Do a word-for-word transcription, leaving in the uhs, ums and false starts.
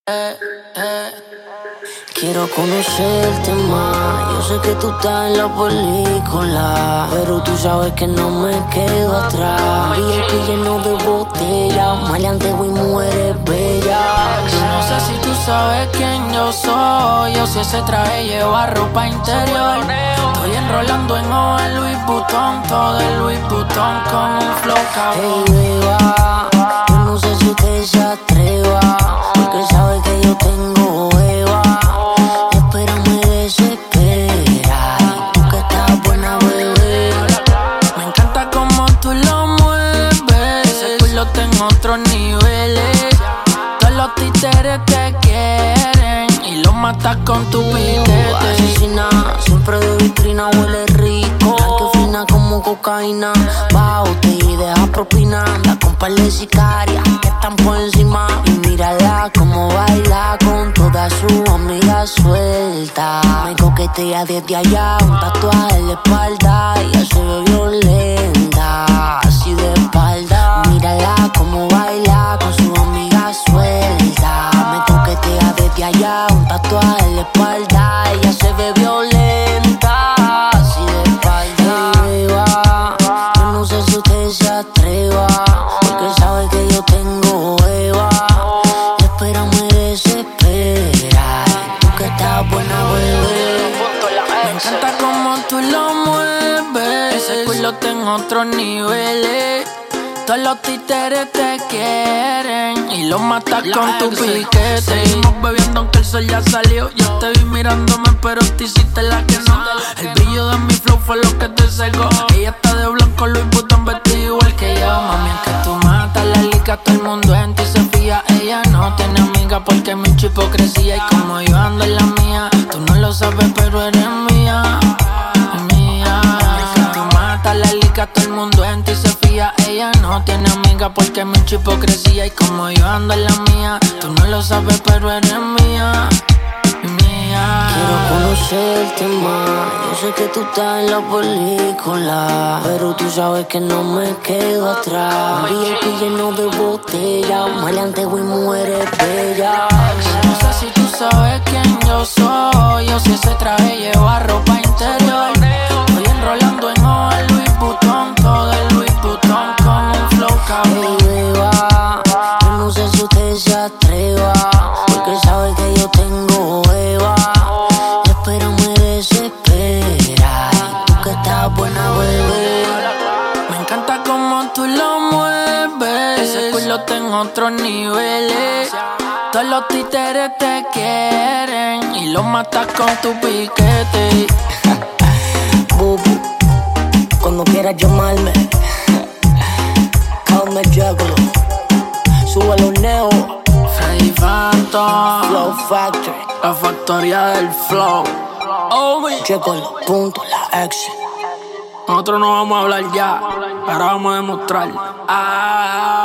Eh, eh. Quiero conocerte más. Yo sé que tú estás en la película, pero tú sabes que no me quedo atrás. Y el que lleno de botellas, maleanteo y mujeres bellas. Yo no sé si tú sabes quién yo soy, o si ese traje lleva ropa interior. Estoy enrolando en hoja Louis Vuitton, todo de Louis Vuitton con un flow cabrón. Hey, beba, yo no sé si usted se atreva, porque sabe que yo tengo Eva. Espera, me desespera, y tú que estás buena, bebé. Me encanta como tú lo mueves, ese culo está en otros niveles. Todos los títeres te quieren y lo matas con tu piquete. Asesina, siempre de vitrina, huele rico. Blanca y fina como cocaína. Baja botella y deja propina. Anda con par de sicarias que están por encima. Y mírala como baila con todas sus amigas sueltas. Me coquetea desde allá, un tatuaje en la espalda. Ella se ve violenta, así de espalda. Mírala como baila con sus amigas sueltas. Me coquetea desde allá, un tatuaje en la espalda. Ella se ve violenta, así de espalda. Hey, beba, yo no sé si usted se atreva, porque sabe que yo tengo Eva. Y espera, me desespera, y tú que estás buena, bebé. Me encanta como tú lo mueves, ese culo está en otros niveles. Todos los títeres te quieren y lo matas con tu piquete. Seguimos bebiendo aunque el sol ya salió. Yo te vi mirándome pero te hiciste la que no. El brillo de mi flow fue lo que te cegó. Ella está de blanco, Louis Vuitton, vestido igual que yo. Mami, es que tú matas la liga, todo el mundo en ti se fía. Ella no tiene amiga porque es mucha hipocresía. Y como yo ando en la mía, tú no lo sabes pero eres mía, mía. Es que tú matas la liga, todo el mundo en ti se fía. Ella no tiene amiga porque es mucha hipocresía. Y como yo ando en la mía, tú no lo sabes pero eres mía, mía. Quiero conocerte más. Yo sé que tú estás en la película, pero tú sabes que no me quedo atrás. V I P lleno de botellas, maleanteo y mujeres bellas. No sé si tú sabes quién yo soy, o si ese traje lleva ropa interior. Estoy enrolando en hoja Louis Vuitton, todo de Louis Vuitton con un flow cabrón. Hey, beba, yo no sé si usted se atreva, porque sabe que yo tengo Eva. Y espera, me desespera, y tú que estás buena, bebé. Me encanta como tú lo mueves, ese culo está en otros niveles. Todos los títeres te quieren y lo matas con tu piquete. Bubu, cuando quieras llamarme, call me Juggalo. Sube los neos, Freddy Phantom, Flow Factory, la factoría del flow. Oh, me. Juggalo, punto, la action. Nosotros no vamos a hablar ya, ahora vamos a demostrar. Ah.